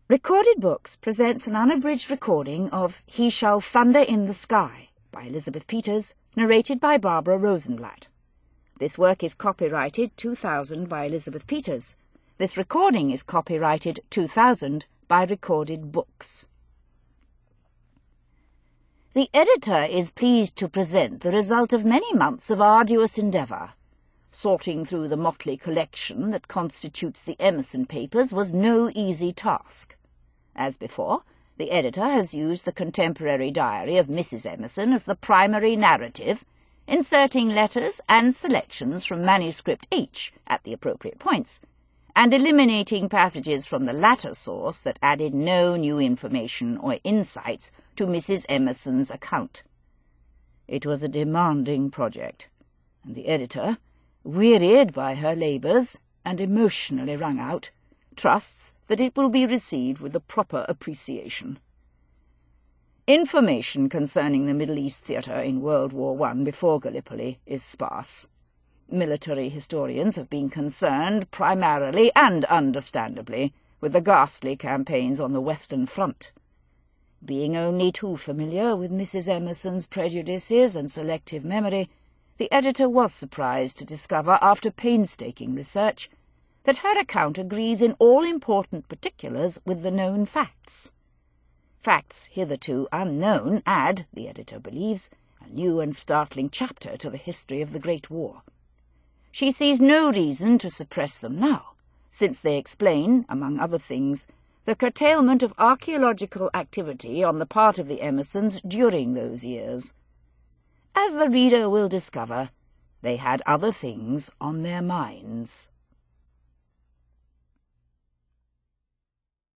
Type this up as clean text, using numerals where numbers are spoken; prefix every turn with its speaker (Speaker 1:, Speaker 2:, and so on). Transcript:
Speaker 1: Recorded Books presents an unabridged recording of He Shall Thunder in the Sky by Elizabeth Peters, narrated by Barbara Rosenblatt. This work is copyrighted 2000 by Elizabeth Peters. This recording is copyrighted 2000 by Recorded Books. The editor is pleased to present the result of many months of arduous endeavour. Sorting through the motley collection that constitutes the Emerson papers was no easy task. As before, the editor has used the contemporary diary of Mrs. Emerson as the primary narrative, inserting letters and selections from manuscript H at the appropriate points, and eliminating passages from the latter source that added no new information or insights to Mrs. Emerson's account. It was a demanding project, and the editor, wearied by her labours and emotionally wrung out, trusts that it will be received with the proper appreciation. Information concerning the Middle East theatre in World War I before Gallipoli is sparse. Military historians have been concerned primarily and understandably with the ghastly campaigns on the Western Front. Being only too familiar with Mrs. Emerson's prejudices and selective memory, the editor was surprised to discover, after painstaking research, that her account agrees in all important particulars with the known facts. Facts hitherto unknown add, the editor believes, a new and startling chapter to the history of the Great War. She sees no reason to suppress them now, since they explain, among other things, the curtailment of archaeological activity on the part of the Emersons during those years. As the reader will discover, they had other things on their minds.